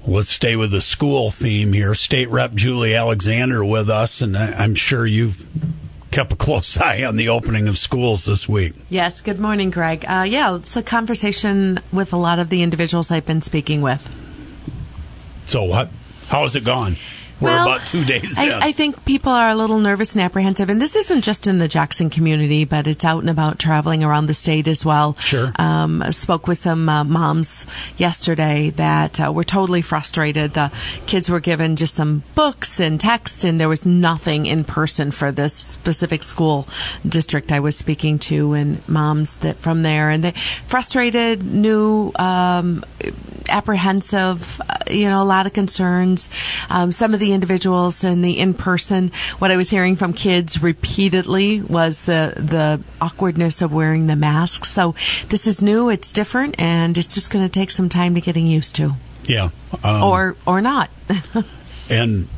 Let's stay with the school theme here. State Rep Julie Alexander with us, and I'm sure you've kept a close eye on the opening of schools this week. Yes, good morning, Greg. It's a conversation with a lot of the individuals I've been speaking with. So how has it gone? We're about 2 days in. I think people are a little nervous and apprehensive, and this isn't just in the Jackson community, but it's out and about traveling around the state as well. Sure. I spoke with some moms yesterday that were totally frustrated. The kids were given just some books and text, and there was nothing in person for this specific school district I was speaking to, and moms that from there, and they frustrated, new, apprehensive, a lot of concerns. Some of the individuals in the in-person, what I was hearing from kids repeatedly was the awkwardness of wearing the masks. So this is new, it's different, and it's just going to take some time to getting used to. Yeah. Or not. And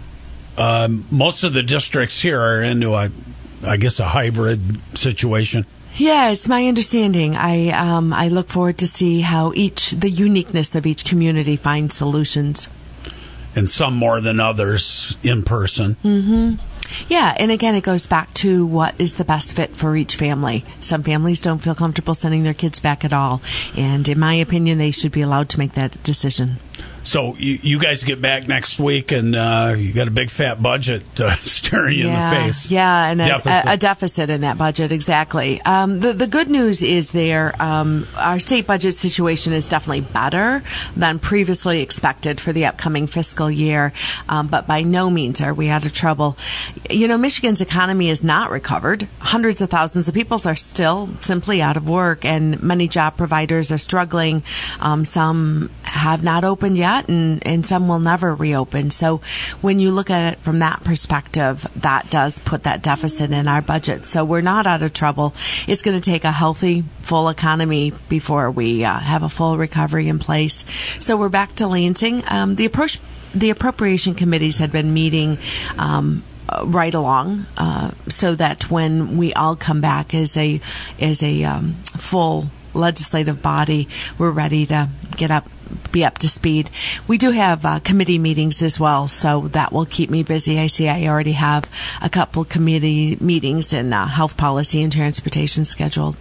most of the districts here are into a hybrid situation. Yeah, it's my understanding. I look forward to see how the uniqueness of each community finds solutions. And some more than others in person. Mm-hmm. Yeah, and again, it goes back to what is the best fit for each family. Some families don't feel comfortable sending their kids back at all. And in my opinion, they should be allowed to make that decision. So you guys get back next week, and you got a big fat budget staring you in the face. Yeah, and a deficit in that budget, exactly. The good news is our state budget situation is definitely better than previously expected for the upcoming fiscal year, but by no means are we out of trouble. Michigan's economy is not recovered. Hundreds of thousands of people are still simply out of work, and many job providers are struggling. Some have not opened yet, and some will never reopen. So when you look at it from that perspective, that does put that deficit in our budget. So we're not out of trouble. It's going to take a healthy, full economy before we have a full recovery in place. So we're back to Lansing. The appropriation committees had been meeting right along, so that when we all come back as a full legislative body, we're ready to be up to speed. We do have committee meetings as well, so that will keep me busy. I see I already have a couple committee meetings in health policy and transportation scheduled.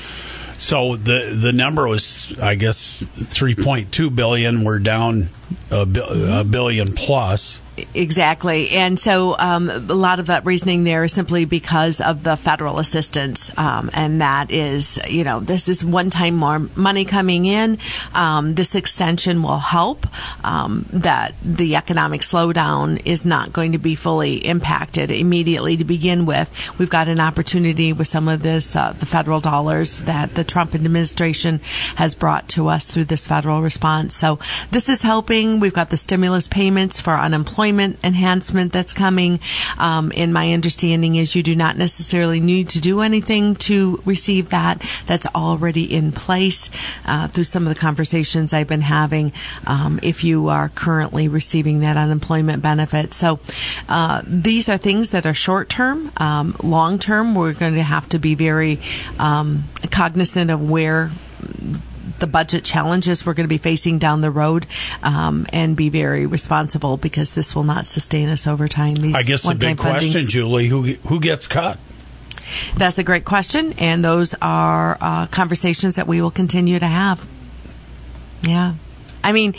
So the number was, I guess, $3.2 billion. We're down a billion plus. Exactly. And so a lot of that reasoning there is simply because of the federal assistance. And that is, this is one time more money coming in. This extension will help that the economic slowdown is not going to be fully impacted immediately to begin with. We've got an opportunity with some of this, the federal dollars that the Trump administration has brought to us through this federal response. So this is helping. We've got the stimulus payments for unemployment enhancement that's coming. And my understanding is you do not necessarily need to do anything to receive that. That's already in place through some of the conversations I've been having if you are currently receiving that unemployment benefit. So these are things that are short term. Long term, we're going to have to be very cognizant of where the budget challenges we're going to be facing down the road, and be very responsible, because this will not sustain us over time. I guess the big question, Julie, who gets cut? That's a great question, and those are conversations that we will continue to have. Yeah. I mean,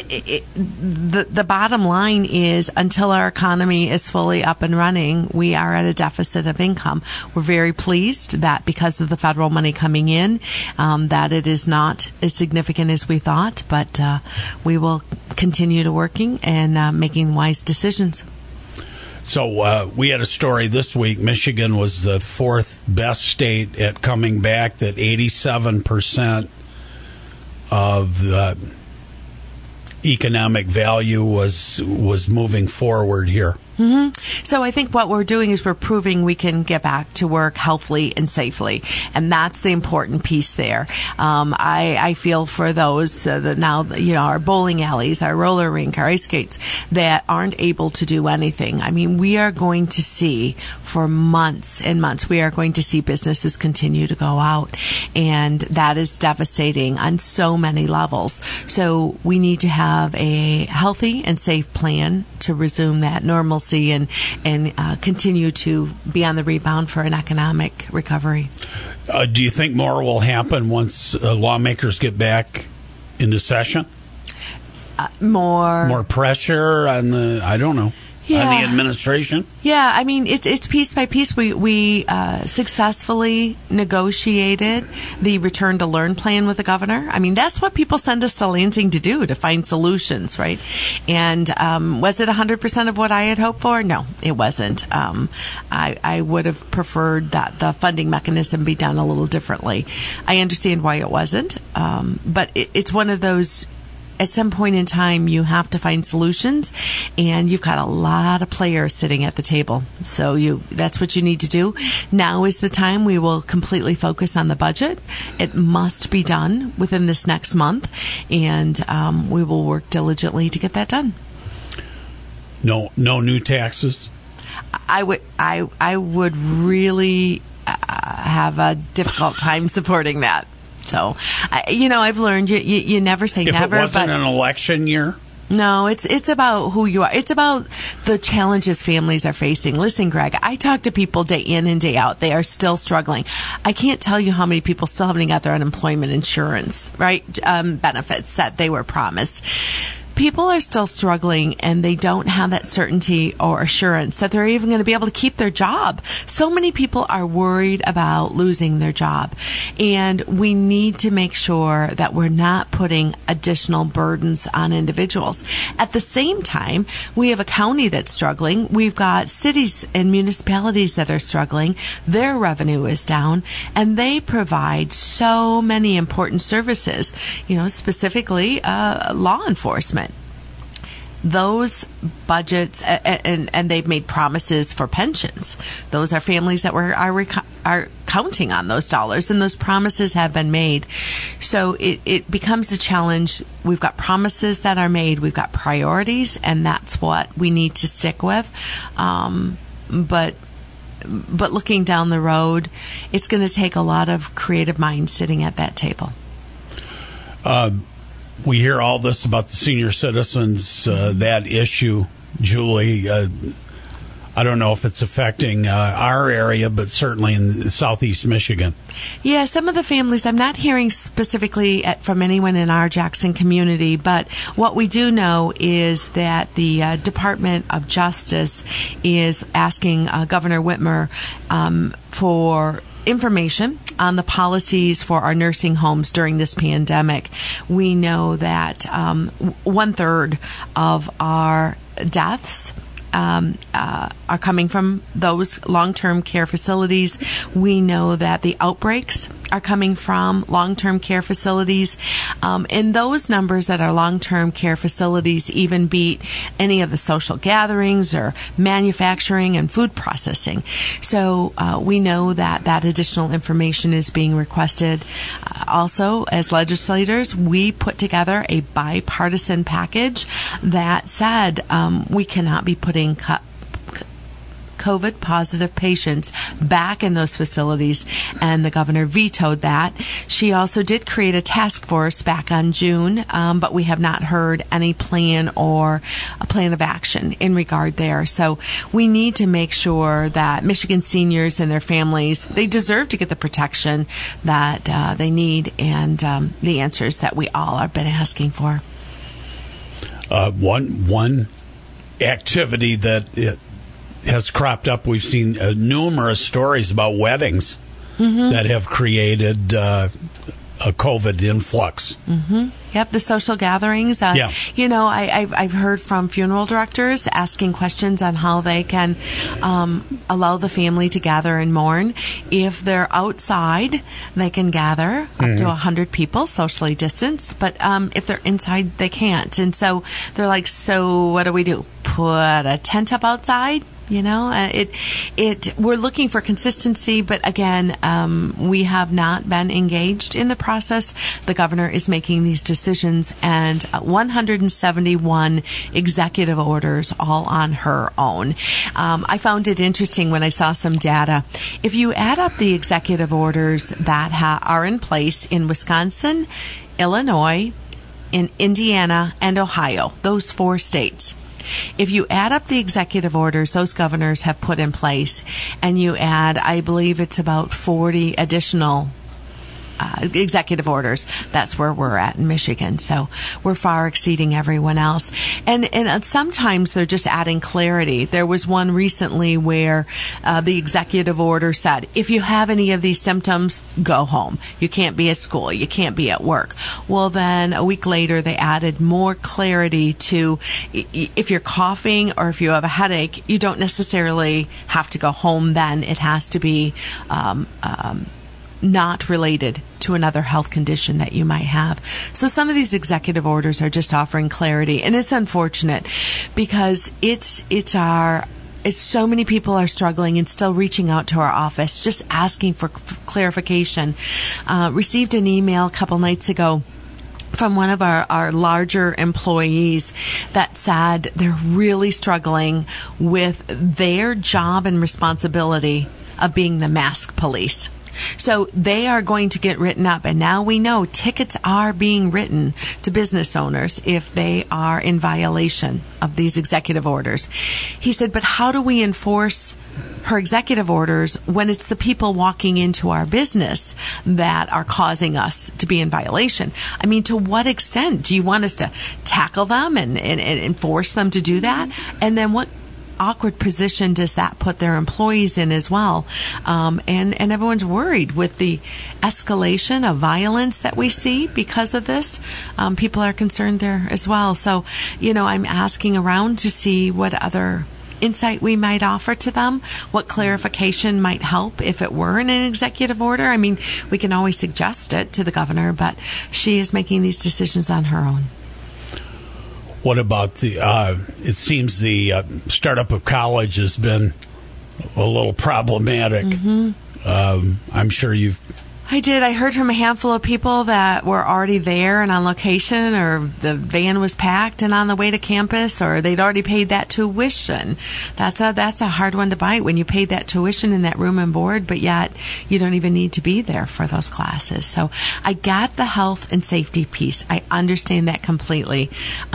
the bottom line is, until our economy is fully up and running, we are at a deficit of income. We're very pleased that because of the federal money coming in, that it is not as significant as we thought, but we will continue to working and making wise decisions. So we had a story this week. Michigan was the fourth best state at coming back, that 87% of the economic value was moving forward here. So I think what we're doing is we're proving we can get back to work healthily and safely, and that's the important piece there. I feel for those that now, our bowling alleys, our roller rink, our ice skates that aren't able to do anything. I mean, we are going to see for months and months, we are going to see businesses continue to go out, and that is devastating on so many levels. So we need to have a healthy and safe plan to resume that normalcy and continue to be on the rebound for an economic recovery. Do you think more will happen once lawmakers get back into session? More pressure on the, I don't know. Yeah. On the administration? Yeah, I mean, it's piece by piece. We successfully negotiated the return to learn plan with the governor. I mean, that's what people send us to Lansing to do, to find solutions, right? And was it 100% of what I had hoped for? No, it wasn't. I would have preferred that the funding mechanism be done a little differently. I understand why it wasn't, but it's one of those. At some point in time, you have to find solutions, and you've got a lot of players sitting at the table. So that's what you need to do. Now is the time we will completely focus on the budget. It must be done within this next month, and we will work diligently to get that done. No new taxes? I would really have a difficult time supporting that. So, I've learned you never say never. If it wasn't an election year? No, it's about who you are. It's about the challenges families are facing. Listen, Greg, I talk to people day in and day out. They are still struggling. I can't tell you how many people still haven't got their unemployment insurance, right? Benefits that they were promised. People are still struggling, and they don't have that certainty or assurance that they're even going to be able to keep their job. So many people are worried about losing their job, and we need to make sure that we're not putting additional burdens on individuals. At the same time, we have a county that's struggling. We've got cities and municipalities that are struggling. Their revenue is down, and they provide so many important services, specifically law enforcement. Those budgets, and they've made promises for pensions. Those are families that are counting on those dollars, and those promises have been made. So it becomes a challenge. We've got promises that are made. We've got priorities, and that's what we need to stick with. But looking down the road, it's going to take a lot of creative minds sitting at that table. We hear all this about the senior citizens, that issue, Julie. I don't know if it's affecting our area, but certainly in southeast Michigan. Yeah, some of the families, I'm not hearing specifically from anyone in our Jackson community, but what we do know is that the Department of Justice is asking Governor Whitmer for information on the policies for our nursing homes during this pandemic. We know that 1/3 of our deaths are coming from those long-term care facilities. We know that the outbreaks are coming from long-term care facilities. And those numbers at our long-term care facilities even beat any of the social gatherings or manufacturing and food processing. So we know that additional information is being requested. Also, as legislators, we put together a bipartisan package that said we cannot be putting COVID positive patients back in those facilities, and the governor vetoed that. She also did create a task force back on June, but we have not heard any plan or a plan of action in regard there. So we need to make sure that Michigan seniors and their families, they deserve to get the protection that they need, and the answers that we all have been asking for. One activity that has cropped up. We've seen numerous stories about weddings that have created a COVID influx. Yep, the social gatherings. Yeah. I've heard from funeral directors asking questions on how they can allow the family to gather and mourn. If they're outside, they can gather up to 100 people, socially distanced. But if they're inside, they can't. And so they're like, so what do we do? put a tent up outside. We're looking for consistency, but again, we have not been engaged in the process. The governor is making these decisions, and 171 executive orders all on her own. I found it interesting when I saw some data. If you add up the executive orders that are in place in Wisconsin, Illinois, in Indiana, and Ohio, those 4 states, if you add up the executive orders those governors have put in place, and you add, I believe it's about 40 additional executive orders, that's where we're at in Michigan. So we're far exceeding everyone else. And sometimes they're just adding clarity. There was one recently where the executive order said, if you have any of these symptoms, go home. You can't be at school. You can't be at work. Well, then a week later, they added more clarity to if you're coughing or if you have a headache, you don't necessarily have to go home then. It has to be not related to another health condition that you might have. So some of these executive orders are just offering clarity, and it's unfortunate because it's so many people are struggling and still reaching out to our office, just asking for clarification. Received an email a couple nights ago from one of our larger employees that said they're really struggling with their job and responsibility of being the mask police. So they are going to get written up, and now we know tickets are being written to business owners if they are in violation of these executive orders. He said, but how do we enforce her executive orders when it's the people walking into our business that are causing us to be in violation? I mean, to what extent do you want us to tackle them and force them to do that? And then what awkward position does that put their employees in as well? And everyone's worried with the escalation of violence that we see because of this. People are concerned there as well. So, I'm asking around to see what other insight we might offer to them, what clarification might help if it were in an executive order. I mean, we can always suggest it to the governor, but she is making these decisions on her own. What about it seems the startup of college has been a little problematic. Mm-hmm. I'm sure I did. I heard from a handful of people that were already there and on location, or the van was packed and on the way to campus, or they'd already paid that tuition. That's a hard one to bite when you paid that tuition in that room and board, but yet you don't even need to be there for those classes. So I got the health and safety piece. I understand that completely.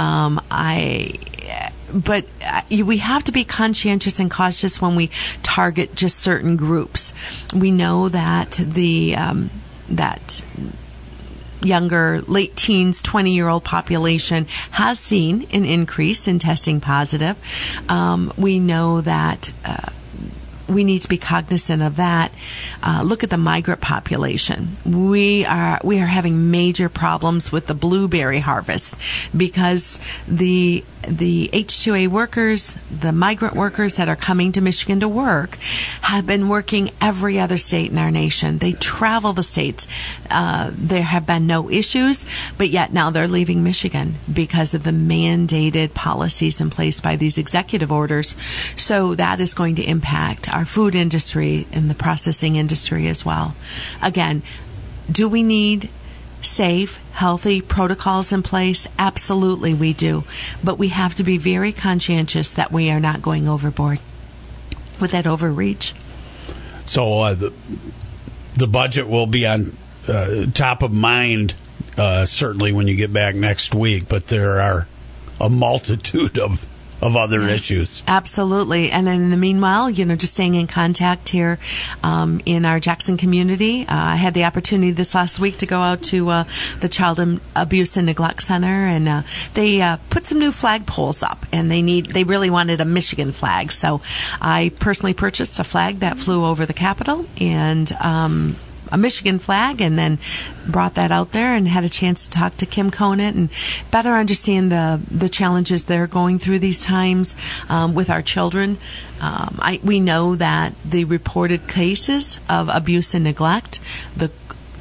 But we have to be conscientious and cautious when we target just certain groups. We know that that younger, late teens, 20-year-old population has seen an increase in testing positive. We know that we need to be cognizant of that. Look at the migrant population. We are having major problems with the blueberry harvest because the H-2A workers, the migrant workers that are coming to Michigan to work, have been working every other state in our nation. They travel the states. There have been no issues, but yet now they're leaving Michigan because of the mandated policies in place by these executive orders. So that is going to impact our food industry and the processing industry as well. Again, do we need safe, healthy protocols in place? Absolutely we do. But we have to be very conscientious that we are not going overboard with that overreach. So the budget will be on top of mind certainly when you get back next week, but there are a multitude of other issues. Absolutely. And in the meanwhile, just staying in contact here in our Jackson community. I had the opportunity this last week to go out to the Child Abuse and Neglect Center, and they put some new flagpoles up, and they really wanted a Michigan flag. So I personally purchased a flag that flew over the Capitol and a Michigan flag, and then brought that out there and had a chance to talk to Kim Conant and better understand the challenges they're going through these times with our children. We know that the reported cases of abuse and neglect, the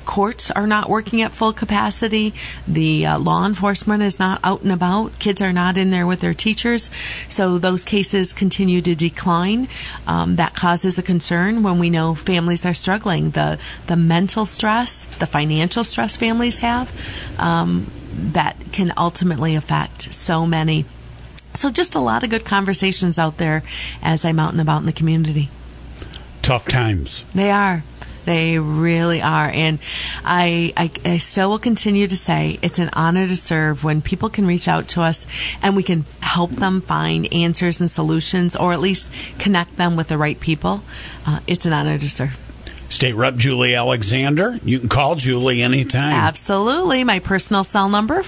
courts are not working at full capacity. The law enforcement is not out and about. Kids are not in there with their teachers. So those cases continue to decline. That causes a concern when we know families are struggling. The mental stress, the financial stress families have, that can ultimately affect so many. So just a lot of good conversations out there as I'm out and about in the community. Tough times. They are. They really are. And I still will continue to say it's an honor to serve when people can reach out to us and we can help them find answers and solutions, or at least connect them with the right people. It's an honor to serve. State Rep Julie Alexander. You can call Julie anytime. Absolutely. My personal cell number,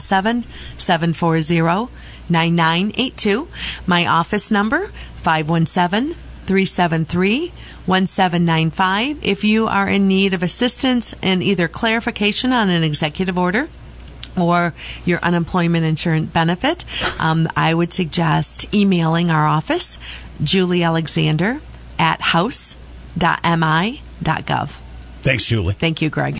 517-740-9982. My office number, 517-373-1795. If you are in need of assistance and either clarification on an executive order or your unemployment insurance benefit, I would suggest emailing our office, juliealexander@house.mi.gov. Thanks, Julie. Thank you, Greg.